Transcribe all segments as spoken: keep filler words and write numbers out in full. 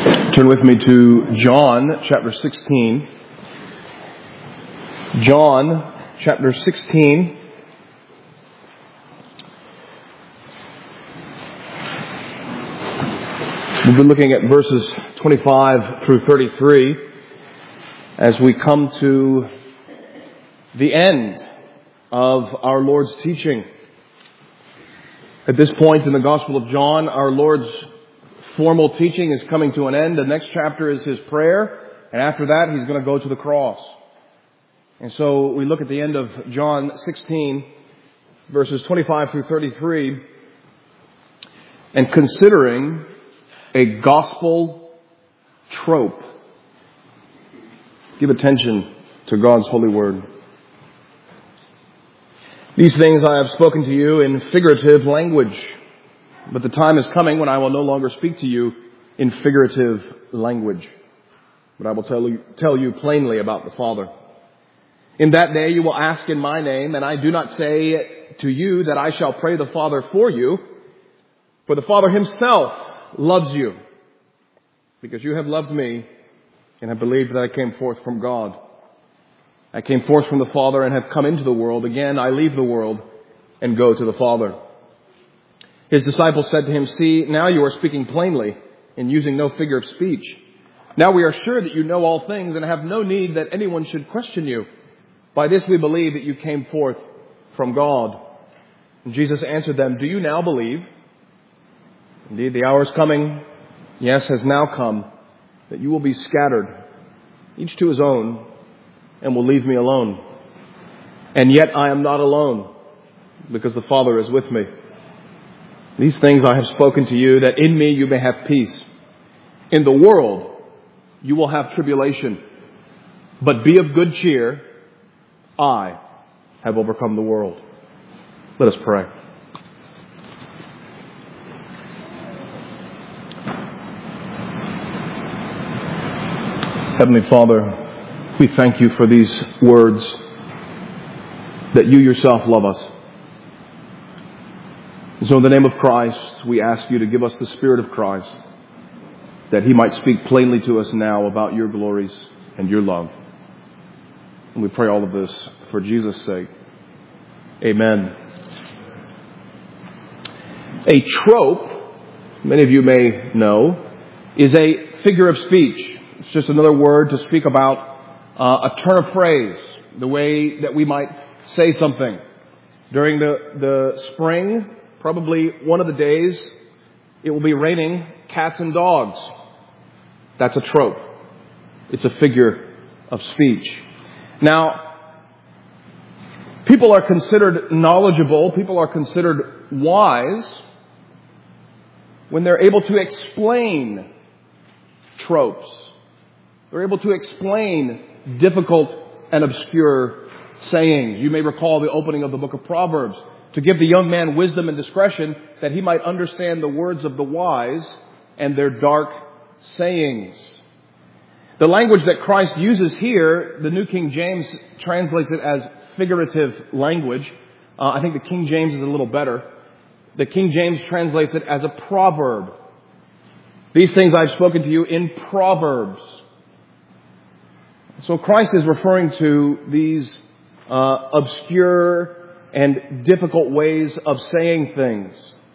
Turn with me to John chapter sixteen. John chapter sixteen. We'll be looking at verses twenty-five through thirty-three as we come to the end of our Lord's teaching. At this point in the Gospel of John, our Lord's formal teaching is coming to an end. The next chapter is His prayer, and after that He's going to go to the cross. And so we look at the end of John sixteen, verses twenty-five through thirty-three, and considering a gospel trope. Give attention to God's holy word. These things I have spoken to you in figurative language, but the time is coming when I will no longer speak to you in figurative language, but I will tell you, tell you plainly about the Father. In that day you will ask in my name, and I do not say to you that I shall pray the Father for you, for the Father Himself loves you, because you have loved me and have believed that I came forth from God. I came forth from the Father and have come into the world. Again, I leave the world and go to the Father. His disciples said to Him, "See, now you are speaking plainly and using no figure of speech. Now we are sure that you know all things and have no need that anyone should question you. By this we believe that you came forth from God." And Jesus answered them, "Do you now believe? Indeed, the hour is coming, yes, has now come, that you will be scattered, each to his own, and will leave me alone. And yet I am not alone, because the Father is with me. These things I have spoken to you, that in me you may have peace. In the world you will have tribulation, but be of good cheer. I have overcome the world." Let us pray. Heavenly Father, we thank you for these words, that you yourself love us. And so in the name of Christ, we ask you to give us the Spirit of Christ, that He might speak plainly to us now about your glories and your love. And we pray all of this for Jesus' sake. Amen. A trope, many of you may know, is a figure of speech. It's just another word to speak about uh, a turn of phrase, the way that we might say something. During the, the spring, probably one of the days, it will be raining cats and dogs. That's a trope. It's a figure of speech. Now, people are considered knowledgeable, people are considered wise when they're able to explain tropes. They're able to explain difficult and obscure sayings. You may recall the opening of the book of Proverbs, to give the young man wisdom and discretion, that he might understand the words of the wise and their dark sayings. The language that Christ uses here, the New King James translates it as figurative language. Uh, I think the King James is a little better. The King James translates it as a proverb. These things I've spoken to you in proverbs. So Christ is referring to these uh, obscure and difficult ways of saying things.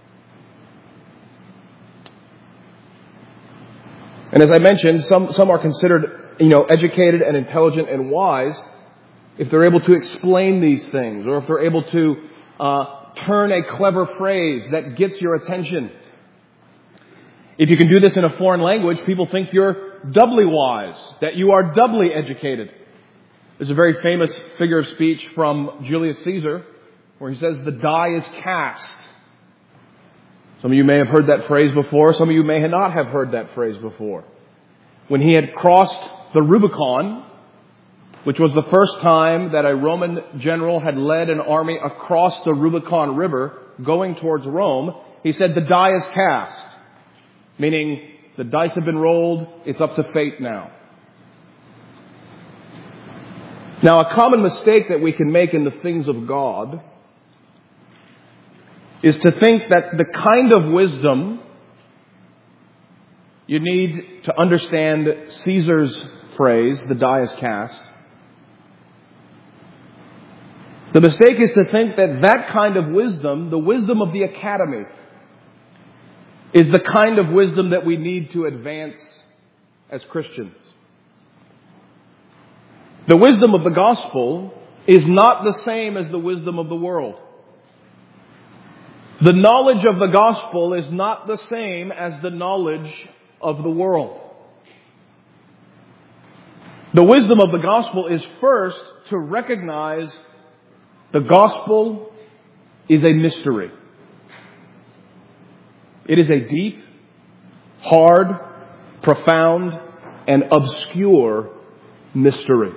And as I mentioned, some, some are considered, you know, educated and intelligent and wise if they're able to explain these things, or if they're able to uh, turn a clever phrase that gets your attention. If you can do this in a foreign language, people think you're doubly wise, that you are doubly educated. There's a very famous figure of speech from Julius Caesar where he says, "The die is cast." Some of you may have heard that phrase before. Some of you may not have heard that phrase before. When he had crossed the Rubicon, which was the first time that a Roman general had led an army across the Rubicon River going towards Rome, he said, "The die is cast," meaning the dice have been rolled, it's up to fate now. Now, a common mistake that we can make in the things of God is to think that the kind of wisdom You need to understand Caesar's phrase, the die is cast. The mistake is to think that that kind of wisdom, the wisdom of the academy, is the kind of wisdom that we need to advance as Christians. The wisdom of the gospel is not the same as the wisdom of the world. The knowledge of the gospel is not the same as the knowledge of the world. The wisdom of the gospel is first to recognize the gospel is a mystery. It is a deep, hard, profound, and obscure mystery.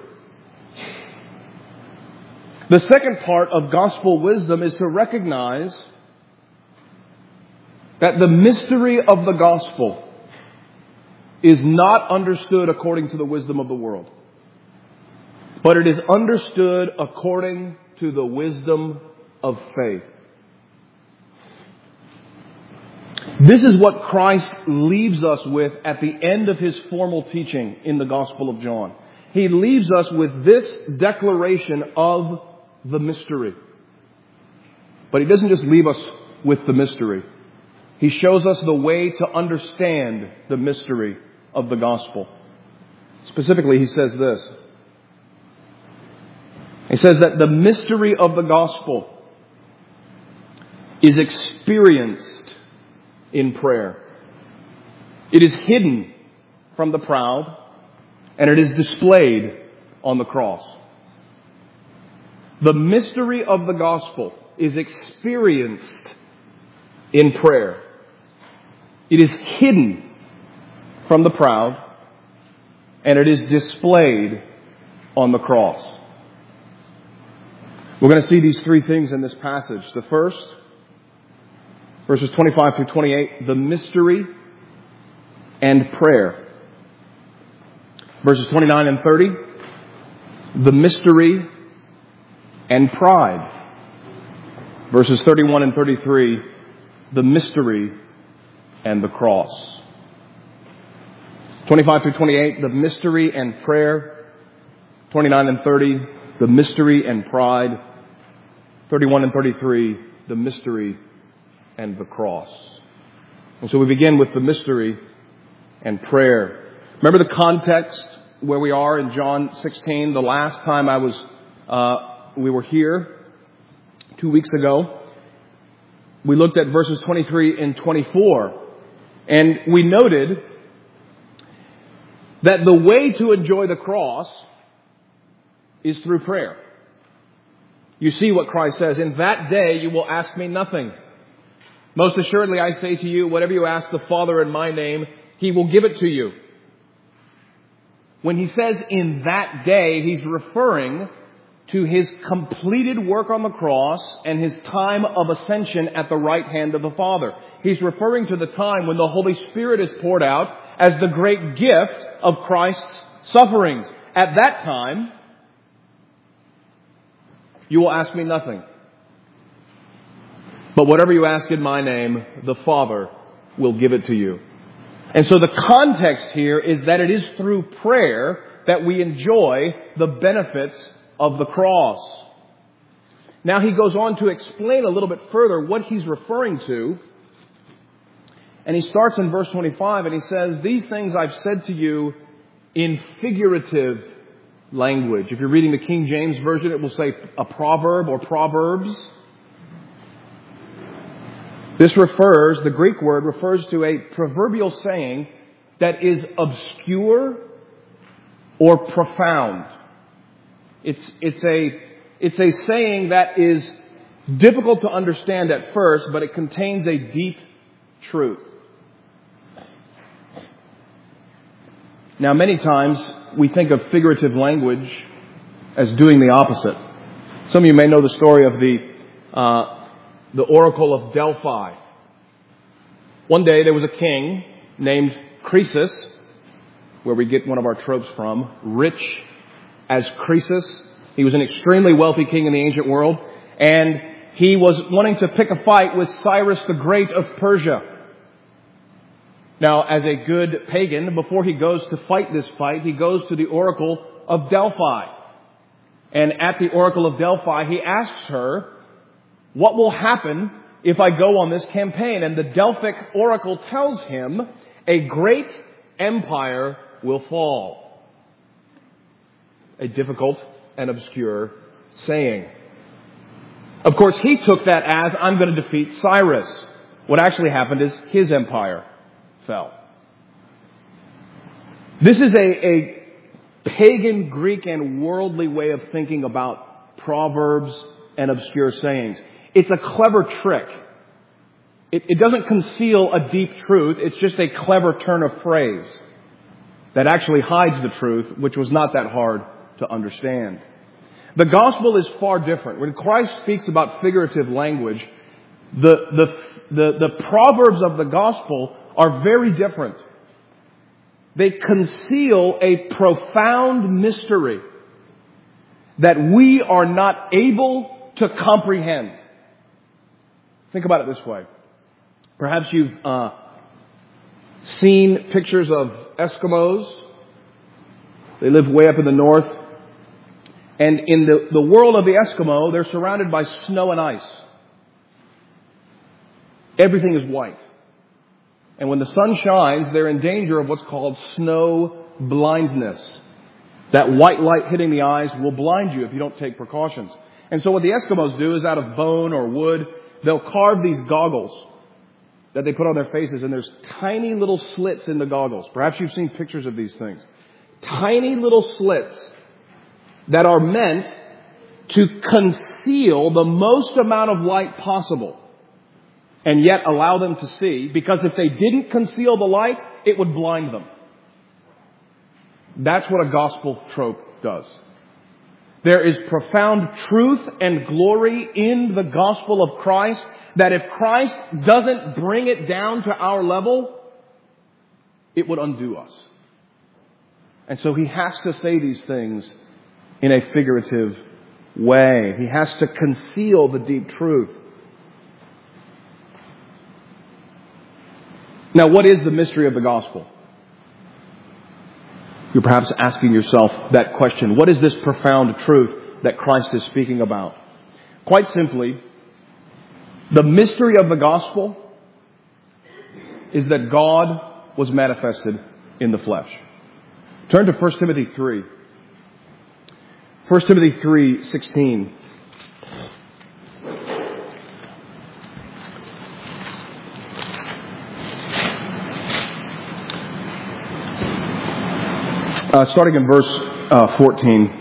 The second part of gospel wisdom is to recognize that the mystery of the gospel is not understood according to the wisdom of the world, but it is understood according to the wisdom of faith. This is what Christ leaves us with at the end of his formal teaching in the Gospel of John. He leaves us with this declaration of the mystery. But he doesn't just leave us with the mystery. He shows us the way to understand the mystery of the gospel. Specifically, he says this. He says that the mystery of the gospel is experienced in prayer. It is hidden from the proud, and it is displayed on the cross. The mystery of the gospel is experienced in prayer. It is hidden from the proud, and it is displayed on the cross. We're going to see these three things in this passage. The first, verses twenty-five through twenty-eight, the mystery and prayer. Verses twenty-nine and thirty, the mystery and pride. Verses thirty-one and thirty-three, the mystery and the cross. twenty-five through twenty-eight, the mystery and prayer. twenty-nine and thirty, the mystery and pride. thirty-one and thirty-three, the mystery and the cross. And so we begin with the mystery and prayer. Remember the context where we are in John sixteen. The last time I was, uh, we were here two weeks ago, we looked at verses twenty-three and twenty-four. And we noted that the way to enjoy the cross is through prayer. You see what Christ says, "In that day you will ask me nothing. Most assuredly I say to you, whatever you ask the Father in my name, he will give it to you." When he says in that day, he's referring to his completed work on the cross and his time of ascension at the right hand of the Father. He's referring to the time when the Holy Spirit is poured out as the great gift of Christ's sufferings. At that time, you will ask me nothing. But whatever you ask in my name, the Father will give it to you. And so the context here is that it is through prayer that we enjoy the benefits of the cross. Now he goes on to explain a little bit further what he's referring to. And he starts in verse twenty-five and he says, "These things I've said to you in figurative language." If you're reading the King James Version, it will say a proverb or proverbs. This refers, the Greek word refers to a proverbial saying that is obscure or profound. It's, it's a, it's a saying that is difficult to understand at first, but it contains a deep truth. Now, many times we think of figurative language as doing the opposite. Some of you may know the story of the uh, the Oracle of Delphi. One day there was a king named Croesus, where we get one of our tropes from, rich as Croesus. He was an extremely wealthy king in the ancient world, and he was wanting to pick a fight with Cyrus the Great of Persia. Now, as a good pagan, before he goes to fight this fight, he goes to the oracle of Delphi. And at the oracle of Delphi, he asks her, what will happen if I go on this campaign? And the Delphic oracle tells him, a great empire will fall. A difficult and obscure saying. Of course, he took that as, I'm going to defeat Cyrus. What actually happened is his empire fell. This is a, a pagan, Greek, and worldly way of thinking about proverbs and obscure sayings. It's a clever trick. It, it doesn't conceal a deep truth. It's just a clever turn of phrase that actually hides the truth, which was not that hard to understand. The gospel is far different. When Christ speaks about figurative language, the, the, the, the proverbs of the gospel are very different. They conceal a profound mystery that we are not able to comprehend. Think about it this way. Perhaps you've uh, seen pictures of Eskimos. They live way up in the north. And in the, the world of the Eskimo, they're surrounded by snow and ice. Everything is white. And when the sun shines, they're in danger of what's called snow blindness. That white light hitting the eyes will blind you if you don't take precautions. And so what the Eskimos do is out of bone or wood, they'll carve these goggles that they put on their faces, and there's tiny little slits in the goggles. Perhaps you've seen pictures of these things. Tiny little slits that are meant to conceal the most amount of light possible and yet allow them to see, because if they didn't conceal the light, it would blind them. That's what a gospel trope does. There is profound truth and glory in the gospel of Christ that if Christ doesn't bring it down to our level, it would undo us. And so he has to say these things in a figurative way. He has to conceal the deep truth. Now, what is the mystery of the gospel? You're perhaps asking yourself that question. What is this profound truth that Christ is speaking about? Quite simply, the mystery of the gospel is that God was manifested in the flesh. Turn to First Timothy three. First Timothy three sixteen. Uh, starting in verse uh, fourteen.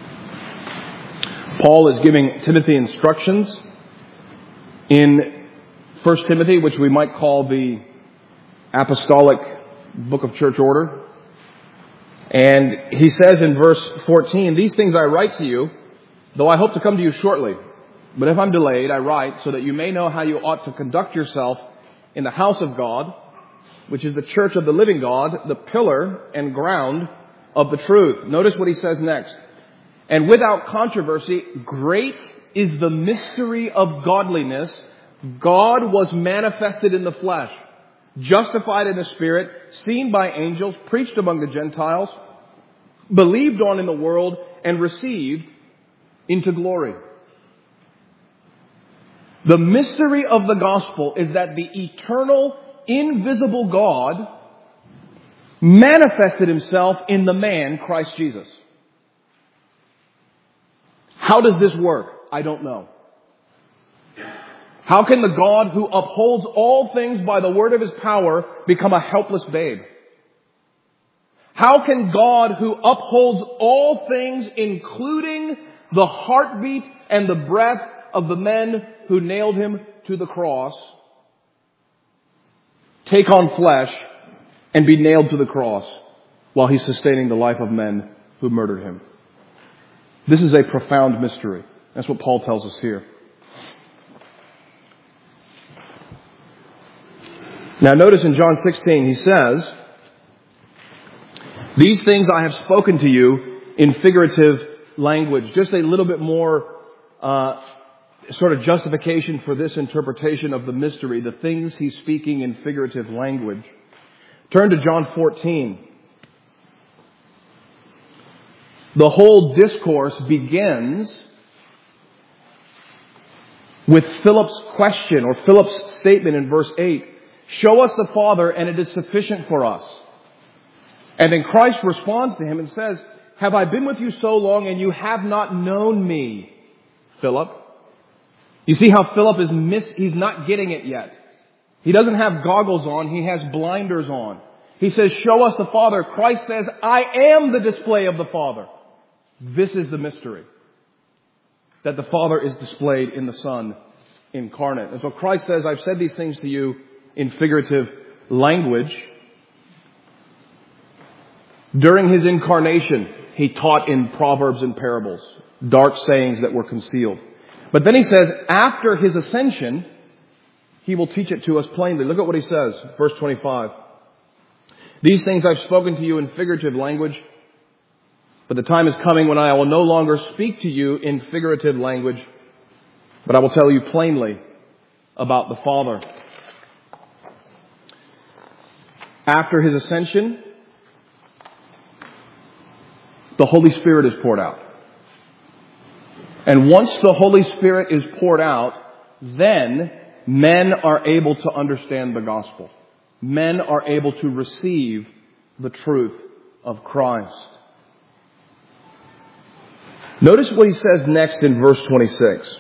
Paul is giving Timothy instructions in First Timothy, which we might call the apostolic book of church order. And he says in verse fourteen, these things I write to you, though I hope to come to you shortly. But if I'm delayed, I write so that you may know how you ought to conduct yourself in the house of God, which is the church of the living God, the pillar and ground of the truth. Notice what he says next. And without controversy, great is the mystery of godliness. God was manifested in the flesh, justified in the Spirit, seen by angels, preached among the Gentiles, believed on in the world, and received into glory. The mystery of the gospel is that the eternal, invisible God manifested himself in the man, Christ Jesus. How does this work? I don't know. How can the God who upholds all things by the word of his power become a helpless babe? How can God who upholds all things, including the heartbeat and the breath of the men who nailed him to the cross, take on flesh and be nailed to the cross while he's sustaining the life of men who murdered him? This is a profound mystery. That's what Paul tells us here. Now notice in John sixteen, he says, these things I have spoken to you in figurative language. Just a little bit more uh, sort of justification for this interpretation of the mystery, the things he's speaking in figurative language. Turn to John fourteen. The whole discourse begins with Philip's question, or Philip's statement in verse eight. Show us the Father, and it is sufficient for us. And then Christ responds to him and says, have I been with you so long, and you have not known me, Philip? You see how Philip is miss, he's not getting it yet. He doesn't have goggles on, he has blinders on. He says, show us the Father. Christ says, I am the display of the Father. This is the mystery. That the Father is displayed in the Son incarnate. And so Christ says, I've said these things to you in figurative language. During his incarnation, he taught in proverbs and parables, dark sayings that were concealed. But then he says, after his ascension, he will teach it to us plainly. Look at what he says, verse twenty-five. These things I've spoken to you in figurative language, but the time is coming when I will no longer speak to you in figurative language, but I will tell you plainly about the Father. After his ascension, the Holy Spirit is poured out. And once the Holy Spirit is poured out, then men are able to understand the gospel. Men are able to receive the truth of Christ. Notice what he says next in verse twenty-six.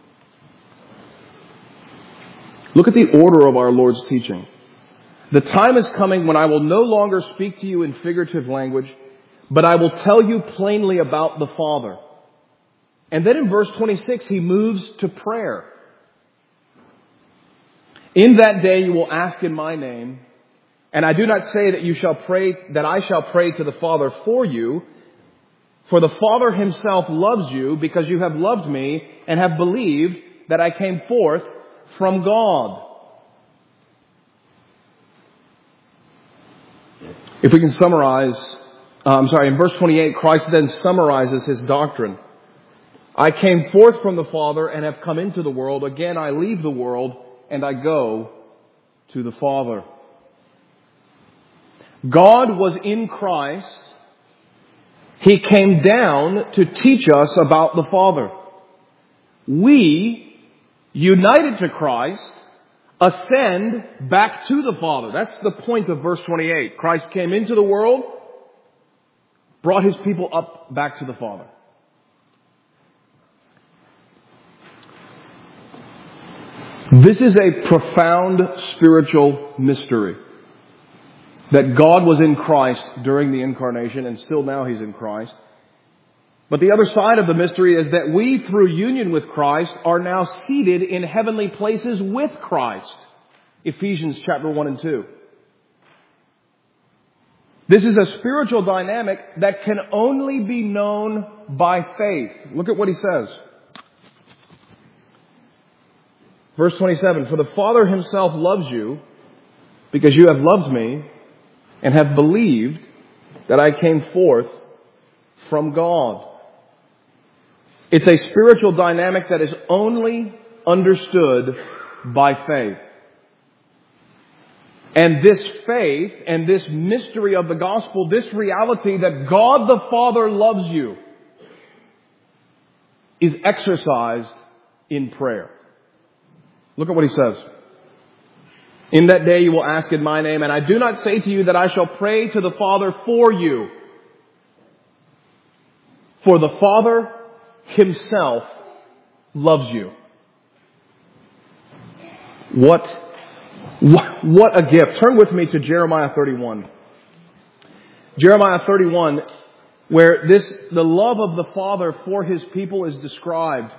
Look at the order of our Lord's teaching. The time is coming when I will no longer speak to you in figurative language, but I will tell you plainly about the Father. And then in verse twenty-six, he moves to prayer. In that day you will ask in my name, and I do not say that you shall pray, that I shall pray to the Father for you, for the Father himself loves you because you have loved me and have believed that I came forth from God. If we can summarize, uh, I'm sorry, in verse twenty-eight, Christ then summarizes his doctrine. I came forth from the Father and have come into the world. Again, I leave the world and I go to the Father. God was in Christ. He came down to teach us about the Father. We, united to Christ, ascend back to the Father. That's the point of verse twenty-eight. Christ came into the world, brought his people up back to the Father. This is a profound spiritual mystery. That God was in Christ during the incarnation, and still now he's in Christ. But the other side of the mystery is that we, through union with Christ, are now seated in heavenly places with Christ. Ephesians chapter one and two. This is a spiritual dynamic that can only be known by faith. Look at what he says. Verse twenty-seven, for the Father himself loves you because you have loved me and have believed that I came forth from God. It's a spiritual dynamic that is only understood by faith. And this faith and this mystery of the gospel, this reality that God the Father loves you, is exercised in prayer. Look at what he says. In that day you will ask in my name, and I do not say to you that I shall pray to the Father for you. For the Father himself loves you. What, what, what a gift. Turn with me to Jeremiah thirty-one. Jeremiah thirty-one, where this, the love of the Father for his people is described.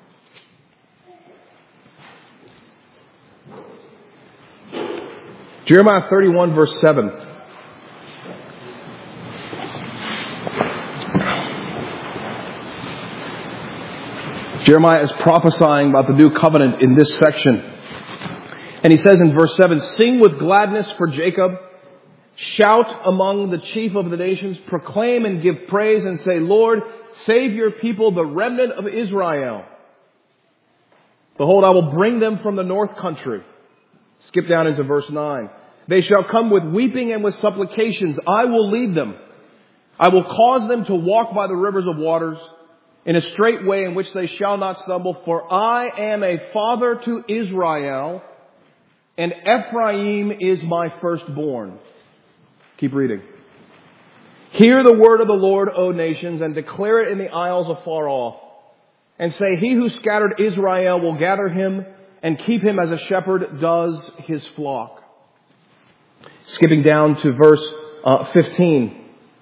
Jeremiah thirty-one verse seven. Jeremiah is prophesying about the new covenant in this section. And he says in verse seven, sing with gladness for Jacob, shout among the chief of the nations, proclaim and give praise and say, Lord, save your people, the remnant of Israel. Behold, I will bring them from the north country. Skip down into verse nine. They shall come with weeping and with supplications. I will lead them. I will cause them to walk by the rivers of waters in a straight way in which they shall not stumble. For I am a father to Israel, and Ephraim is my firstborn. Keep reading. Hear the word of the Lord, O nations, and declare it in the isles afar off. And say, he who scattered Israel will gather him and keep him as a shepherd does his flock. Skipping down to verse uh, fifteen.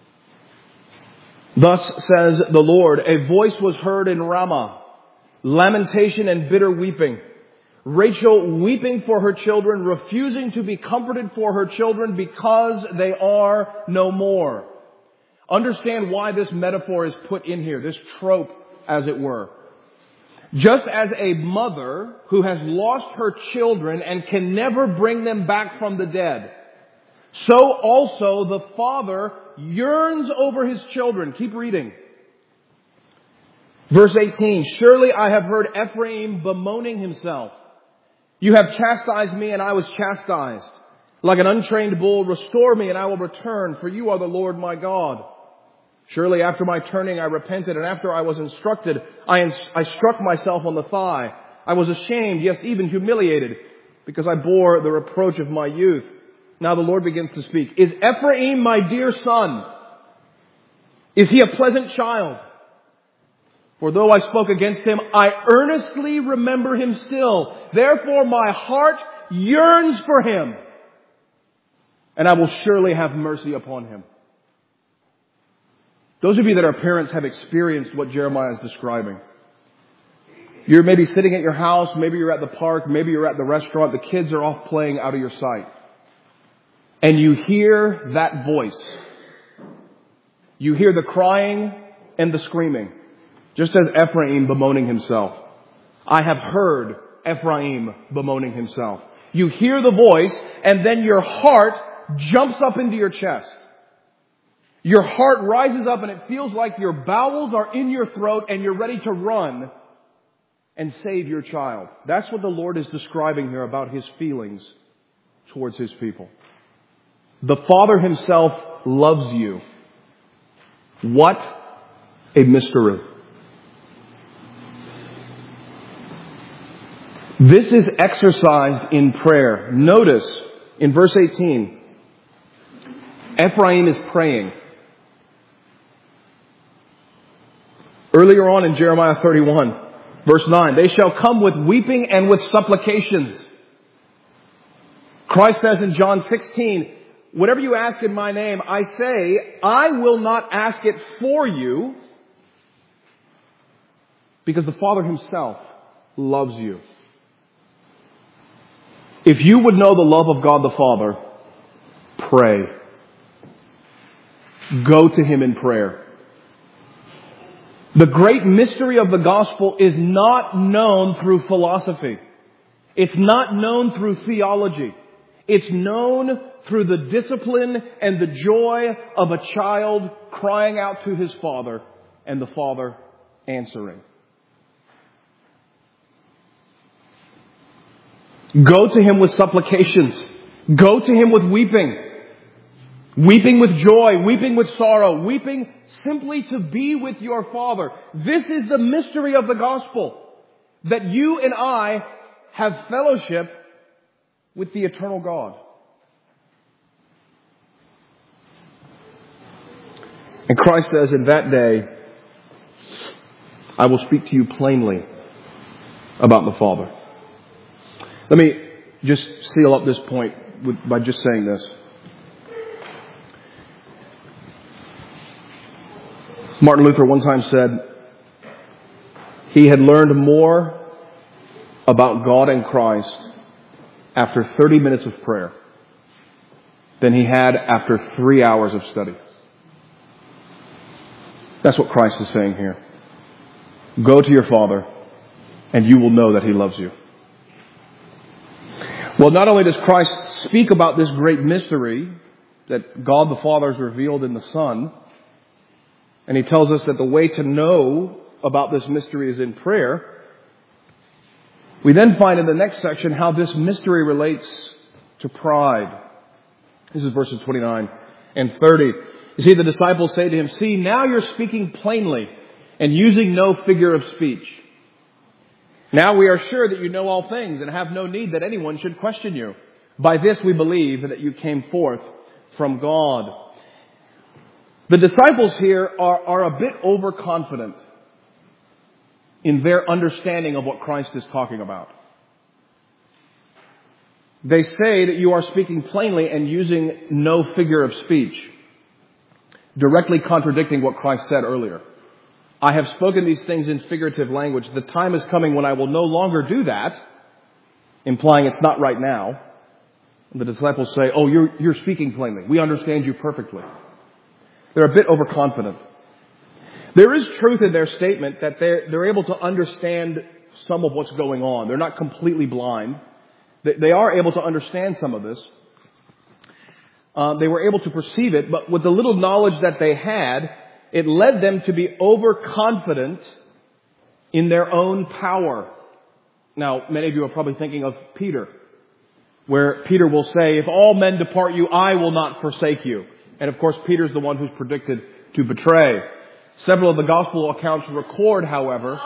Thus says the Lord, a voice was heard in Ramah, lamentation and bitter weeping. Rachel weeping for her children, refusing to be comforted for her children because they are no more. Understand why this metaphor is put in here, this trope, as it were. Just as a mother who has lost her children and can never bring them back from the dead, so also the father yearns over his children. Keep reading. Verse eighteen, surely I have heard Ephraim bemoaning himself. You have chastised me and I was chastised. Like an untrained bull, restore me and I will return, for you are the Lord my God. Surely after my turning I repented, and after I was instructed, I, ins- I struck myself on the thigh. I was ashamed, yes, even humiliated, because I bore the reproach of my youth. Now the Lord begins to speak. Is Ephraim my dear son? Is he a pleasant child? For though I spoke against him, I earnestly remember him still. Therefore my heart yearns for him, and I will surely have mercy upon him. Those of you that are parents have experienced what Jeremiah is describing. You're maybe sitting at your house, maybe you're at the park, maybe you're at the restaurant, the kids are off playing out of your sight. And you hear that voice. You hear the crying and the screaming. Just as Ephraim bemoaning himself. I have heard Ephraim bemoaning himself. You hear the voice and then your heart jumps up into your chest. Your heart rises up and it feels like your bowels are in your throat and you're ready to run and save your child. That's what the Lord is describing here about his feelings towards his people. The Father himself loves you. What a mystery. This is exercised in prayer. Notice in verse eighteen, Ephraim is praying. Earlier on in Jeremiah thirty-one, verse nine, they shall come with weeping and with supplications. Christ says in John sixteen, whatever you ask in my name, I say, I will not ask it for you, because the Father himself loves you. If you would know the love of God the Father, pray. Go to him in prayer. The great mystery of the gospel is not known through philosophy. It's not known through theology. It's known through the discipline and the joy of a child crying out to his father and the father answering. Go to him with supplications. Go to him with weeping. Weeping with joy, weeping with sorrow, weeping simply to be with your Father. This is the mystery of the gospel. That you and I have fellowship with the eternal God. And Christ says, in that day, I will speak to you plainly about the Father. Let me just seal up this point with, by just saying this. Martin Luther one time said he had learned more about God and Christ after thirty minutes of prayer than he had after three hours of study. That's what Christ is saying here. Go to your Father and you will know that he loves you. Well, not only does Christ speak about this great mystery that God the Father has revealed in the Son, and he tells us that the way to know about this mystery is in prayer, we then find in the next section how this mystery relates to pride This is verses twenty-nine and thirty. You see, the disciples say to him, "See, now you're speaking plainly and using no figure of speech. Now we are sure that you know all things and have no need that anyone should question you. By this we believe that you came forth from God." The disciples here are, are a bit overconfident in their understanding of what Christ is talking about. They say that you are speaking plainly and using no figure of speech, directly contradicting what Christ said earlier. "I have spoken these things in figurative language. The time is coming when I will no longer do that," implying it's not right now. And the disciples say, "Oh, you're, you're speaking plainly. We understand you perfectly." They're a bit overconfident. There is truth in their statement that they're, they're able to understand some of what's going on. They're not completely blind. They, they are able to understand some of this. Uh, they were able to perceive it, but with the little knowledge that they had, it led them to be overconfident in their own power. Now, many of you are probably thinking of Peter, where Peter will say, "If all men depart you, I will not forsake you." And of course, Peter's the one who's predicted to betray. Several of the gospel accounts record, however,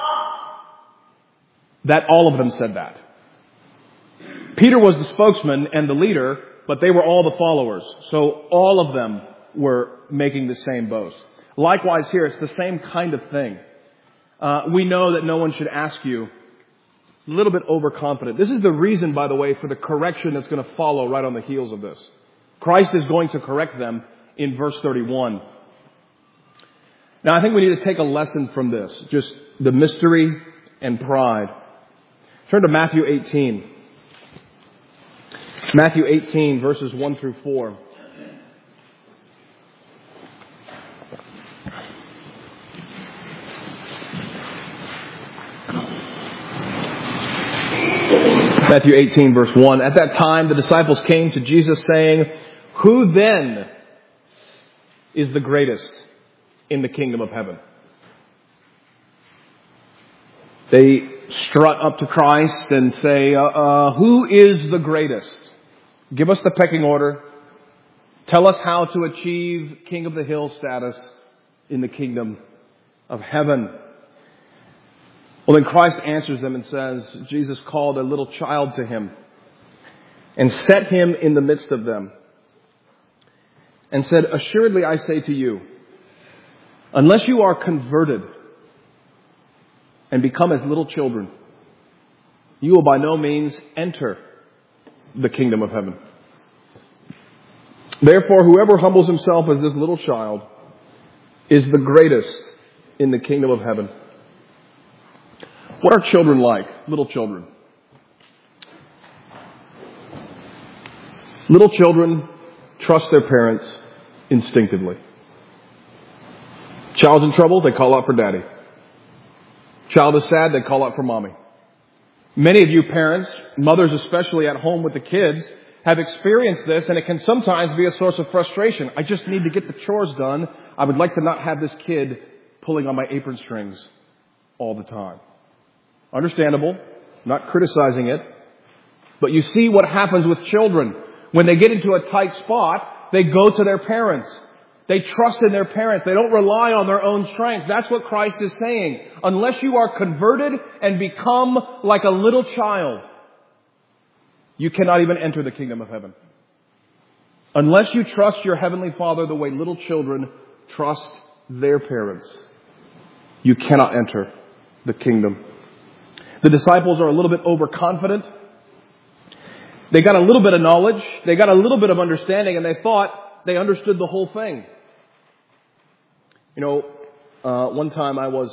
that all of them said that. Peter was the spokesman and the leader, but they were all the followers. So all of them were making the same boast. Likewise here, it's the same kind of thing. Uh, we know that no one should ask you. A little bit overconfident. This is the reason, by the way, for the correction that's going to follow right on the heels of this. Christ is going to correct them in verse thirty-one. Now, I think we need to take a lesson from this. Just the mystery and pride. Turn to Matthew eighteen. Matthew eighteen, verses one through four. Matthew eighteen, verse one. "At that time, the disciples came to Jesus saying, 'Who then is the greatest in the kingdom of heaven?'" They strut up to Christ and say, uh, uh, "Who is the greatest? Give us the pecking order. Tell us how to achieve King of the Hill status in the kingdom of heaven." Well, then Christ answers them and says, Jesus called a little child to him and set him in the midst of them and said, "Assuredly I say to you, unless you are converted and become as little children, you will by no means enter the kingdom of heaven. Therefore, whoever humbles himself as this little child is the greatest in the kingdom of heaven." What are children like? Little children. Little children trust their parents instinctively. Child's in trouble, they call out for daddy. Child is sad, they call out for mommy. Many of you parents, mothers especially at home with the kids, have experienced this, and it can sometimes be a source of frustration. I just need to get the chores done. I would like to not have this kid pulling on my apron strings all the time. Understandable. Not criticizing it. But you see what happens with children. When they get into a tight spot, they go to their parents. They trust in their parents. They don't rely on their own strength. That's what Christ is saying. Unless you are converted and become like a little child, you cannot even enter the kingdom of heaven. Unless you trust your heavenly Father the way little children trust their parents, you cannot enter the kingdom. The disciples are a little bit overconfident. They got a little bit of knowledge. They got a little bit of understanding, and they thought they understood the whole thing. You know, uh, one time I was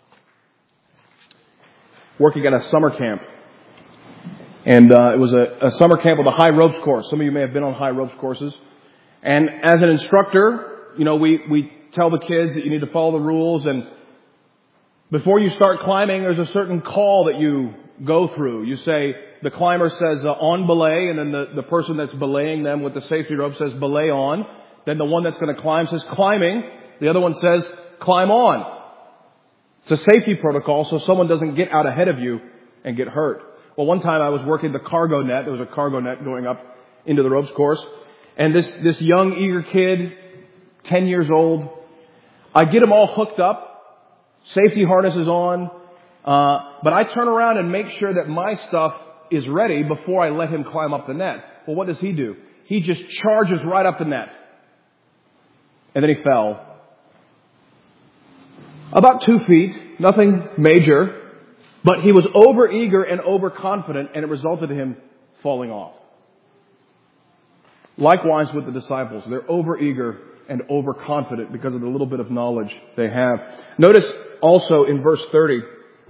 working at a summer camp. And uh, it was a, a summer camp with a high ropes course. Some of you may have been on high ropes courses. And as an instructor, you know, we, we tell the kids that you need to follow the rules. And before you start climbing, there's a certain call that you go through. You say, the climber says uh, on belay, and then the, the person that's belaying them with the safety rope says belay on. Then the one that's going to climb says climbing. The other one says climb on. It's a safety protocol so someone doesn't get out ahead of you and get hurt. Well, one time I was working the cargo net. There was a cargo net going up into the ropes course. And this, this young, eager kid, ten years old, I get him all hooked up, safety harnesses on, uh, but I turn around and make sure that my stuff is ready before I let him climb up the net. Well, what does he do? He just charges right up the net. And then he fell. About two feet, nothing major, but he was overeager and overconfident, and it resulted in him falling off. Likewise with the disciples. They're overeager and overconfident because of the little bit of knowledge they have. Notice also in verse thirty,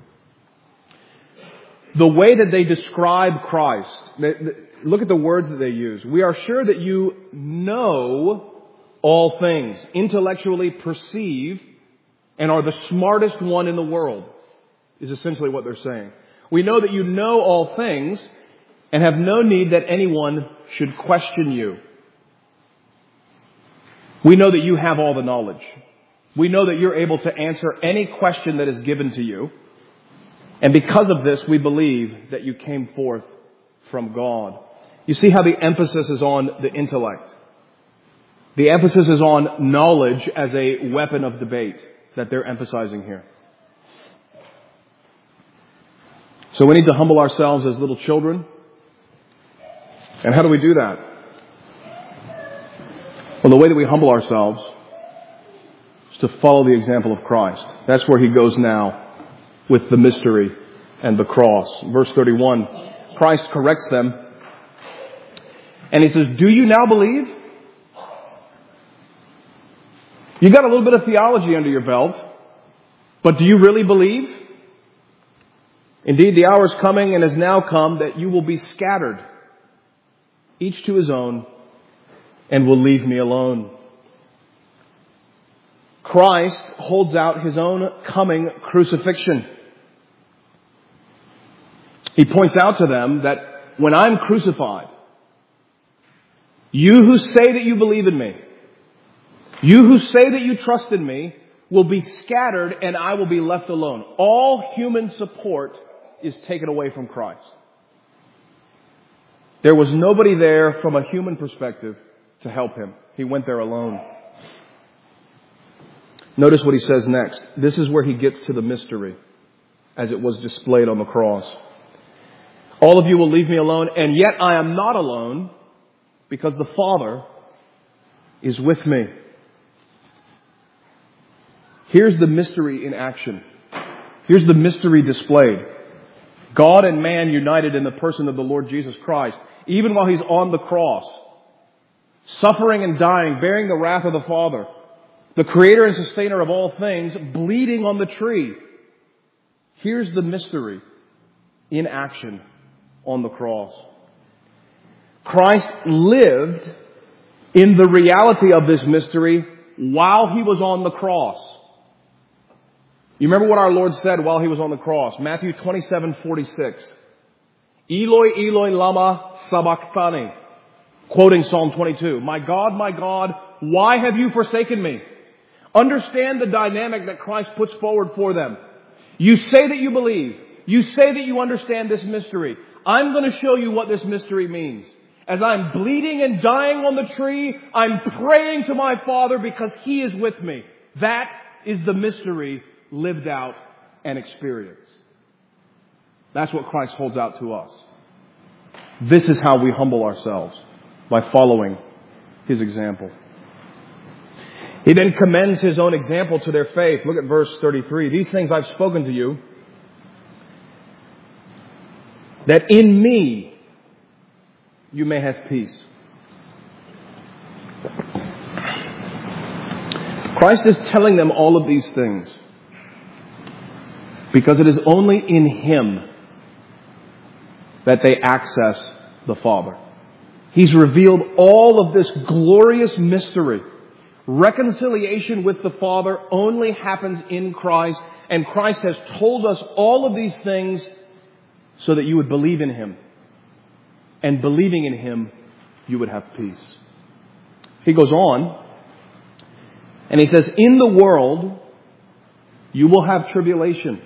the way that they describe Christ. They, they, look at the words that they use. We are sure that you know all things, intellectually perceive, and are the smartest one in the world, is essentially what they're saying. We know that you know all things and have no need that anyone should question you. We know that you have all the knowledge. We know that you're able to answer any question that is given to you. And because of this, we believe that you came forth from God. You see how the emphasis is on the intellect. The emphasis is on knowledge as a weapon of debate that they're emphasizing here. So we need to humble ourselves as little children. And how do we do that? Well, the way that we humble ourselves is to follow the example of Christ. That's where he goes now with the mystery and the cross. Verse thirty-one, Christ corrects them. And he says, do you now believe? You got a little bit of theology under your belt, but do you really believe? Indeed, the hour is coming and has now come that you will be scattered, each to his own, and will leave me alone. Christ holds out his own coming crucifixion. He points out to them that when I'm crucified, you who say that you believe in me, you who say that you trust in me, will be scattered and I will be left alone. All human support is taken away from Christ. There was nobody there from a human perspective to help him. He went there alone. Notice what he says next. This is where he gets to the mystery as it was displayed on the cross. All of you will leave me alone, and yet I am not alone because the Father is with me. Here's the mystery in action. Here's the mystery displayed. God and man united in the person of the Lord Jesus Christ, even while he's on the cross, suffering and dying, bearing the wrath of the Father, the creator and sustainer of all things, bleeding on the tree. Here's the mystery in action on the cross. Christ lived in the reality of this mystery while he was on the cross. You remember what our Lord said while he was on the cross? Matthew twenty-seven forty-six. Eloi, Eloi, lama sabachthani. Quoting Psalm twenty-two. My God, my God, why have you forsaken me? Understand the dynamic that Christ puts forward for them. You say that you believe. You say that you understand this mystery. I'm going to show you what this mystery means. As I'm bleeding and dying on the tree, I'm praying to my Father because he is with me. That is the mystery lived out and experienced. That's what Christ holds out to us. This is how we humble ourselves, by following his example. He then commends his own example to their faith. Look at verse thirty-three. These things I've spoken to you, that in me you may have peace. Christ is telling them all of these things because it is only in him that they access the Father. He's revealed all of this glorious mystery. Reconciliation with the Father only happens in Christ, and Christ has told us all of these things so that you would believe in him. And believing in him, you would have peace. He goes on, and he says, in the world, you will have tribulation.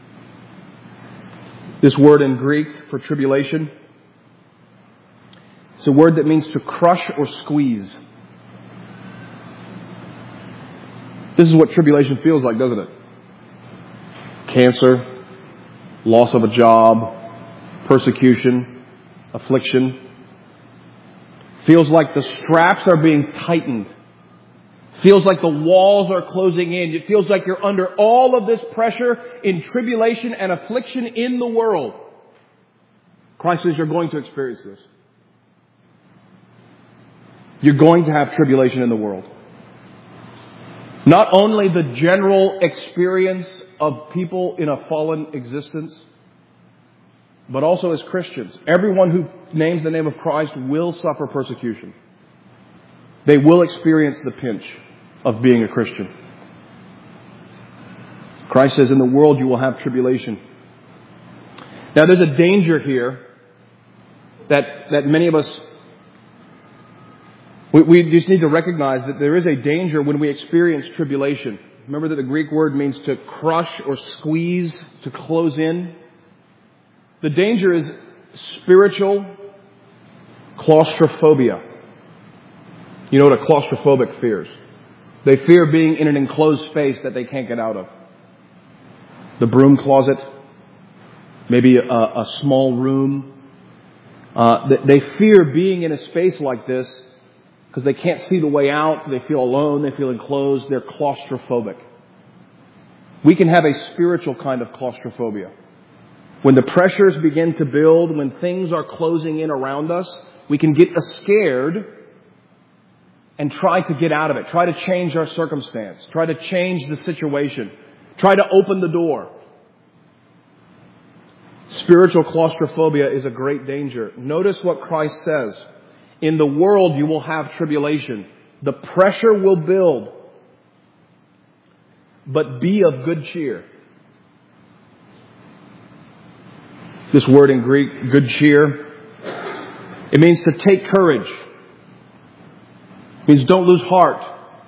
This word in Greek for tribulation It's a word that means to crush or squeeze. This is what tribulation feels like, doesn't it? Cancer, loss of a job, persecution, affliction. Feels like the straps are being tightened. Feels like the walls are closing in. It feels like you're under all of this pressure in tribulation and affliction in the world. Christ says you're going to experience this. You're going to have tribulation in the world. Not only the general experience of people in a fallen existence, but also as Christians. Everyone who names the name of Christ will suffer persecution. They will experience the pinch of being a Christian. Christ says, in the world you will have tribulation. Now there's a danger here that, that many of us, we, we just need to recognize that there is a danger when we experience tribulation. Remember that the Greek word means to crush or squeeze, to close in. The danger is spiritual claustrophobia. You know what a claustrophobic fears? They fear being in an enclosed space that they can't get out of. The broom closet, maybe a, a small room. Uh, they fear being in a space like this because they can't see the way out. They feel alone. They feel enclosed. They're claustrophobic. We can have a spiritual kind of claustrophobia. When the pressures begin to build, when things are closing in around us, we can get scared and try to get out of it. Try to change our circumstance. Try to change the situation. Try to open the door. Spiritual claustrophobia is a great danger. Notice what Christ says. In the world you will have tribulation. The pressure will build. But be of good cheer. This word in Greek, good cheer, it means to take courage. It means don't lose heart.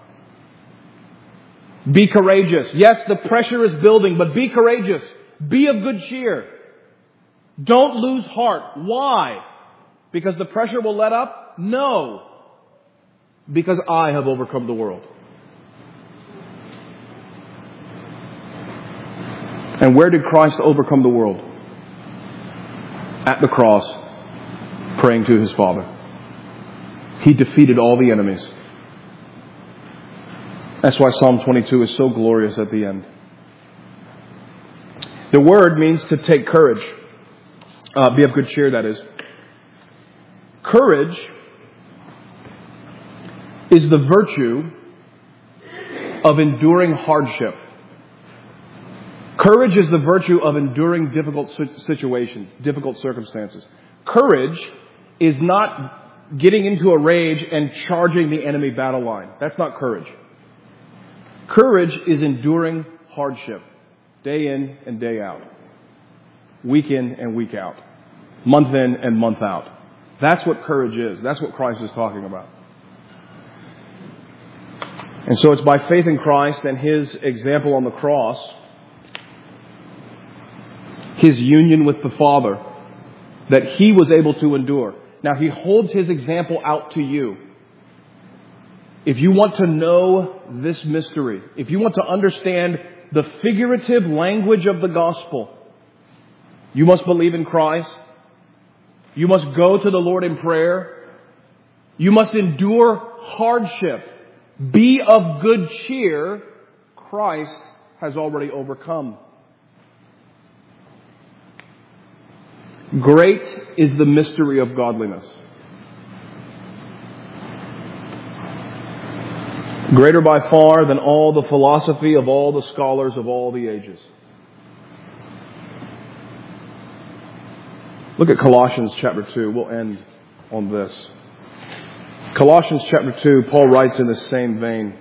Be courageous. Yes, the pressure is building, but be courageous. Be of good cheer. Don't lose heart. Why? Because the pressure will let up? No. Because I have overcome the world. And where did Christ overcome the world? At the cross, praying to His Father. He defeated all the enemies. That's why Psalm twenty-two is so glorious at the end. The word means to take courage. Uh, be of good cheer, that is. Courage is the virtue of enduring hardship. Courage is the virtue of enduring difficult situations, difficult circumstances. Courage is not getting into a rage and charging the enemy battle line. That's not courage. Courage is enduring hardship, day in and day out, week in and week out, month in and month out. That's what courage is. That's what Christ is talking about. And so it's by faith in Christ and His example on the cross, His union with the Father, that He was able to endure. Now He holds His example out to you. If you want to know this mystery, if you want to understand the figurative language of the gospel, you must believe in Christ. You must go to the Lord in prayer. You must endure hardship. Be of good cheer. Christ has already overcome. Great is the mystery of godliness. Greater by far than all the philosophy of all the scholars of all the ages. Look at Colossians chapter two. We'll end on this. Colossians chapter two, Paul writes in the same vein.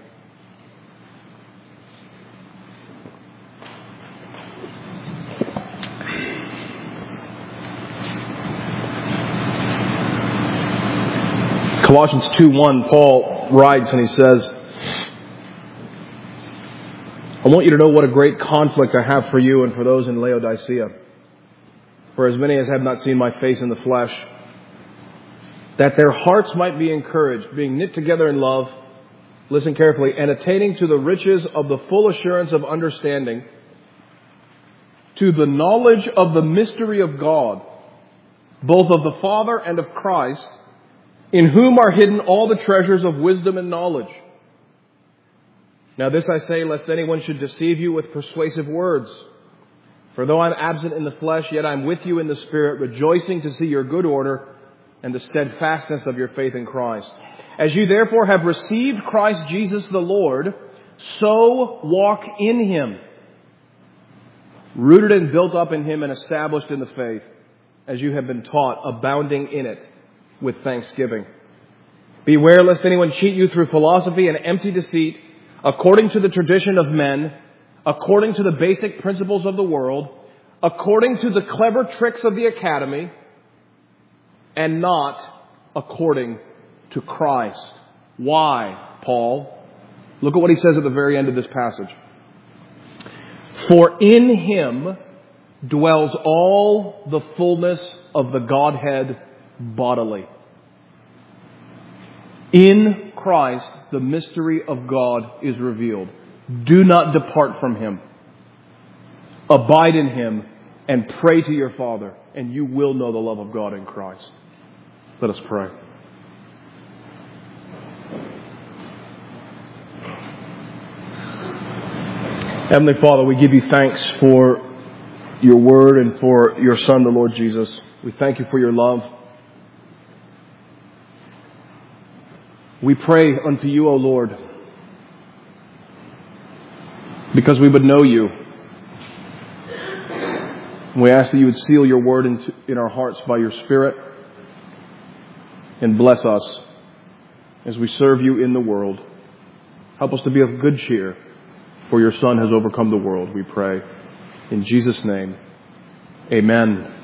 Colossians two one, Paul writes and he says, I want you to know what a great conflict I have for you and for those in Laodicea. For as many as have not seen my face in the flesh, that their hearts might be encouraged, being knit together in love, listen carefully, and attaining to the riches of the full assurance of understanding, to the knowledge of the mystery of God, both of the Father and of Christ, in whom are hidden all the treasures of wisdom and knowledge. Now this I say, lest anyone should deceive you with persuasive words. For though I'm absent in the flesh, yet I'm with you in the Spirit, rejoicing to see your good order and the steadfastness of your faith in Christ. As you therefore have received Christ Jesus the Lord, so walk in Him, rooted and built up in Him and established in the faith, as you have been taught, abounding in it with thanksgiving. Beware lest anyone cheat you through philosophy and empty deceit, according to the tradition of men, according to the basic principles of the world, according to the clever tricks of the academy, and not according to Christ. Why, Paul? Look at what he says at the very end of this passage. For in Him dwells all the fullness of the Godhead bodily. In Christ, the mystery of God is revealed. Do not depart from Him. Abide in Him and pray to your Father, and you will know the love of God in Christ. Let us pray. Heavenly Father, we give you thanks for your word and for your Son, the Lord Jesus. We thank you for your love. We pray unto you, O Lord, because we would know you. We ask that you would seal your word into, in our hearts by your Spirit, and bless us as we serve you in the world. Help us to be of good cheer, for your Son has overcome the world, we pray. In Jesus' name, amen.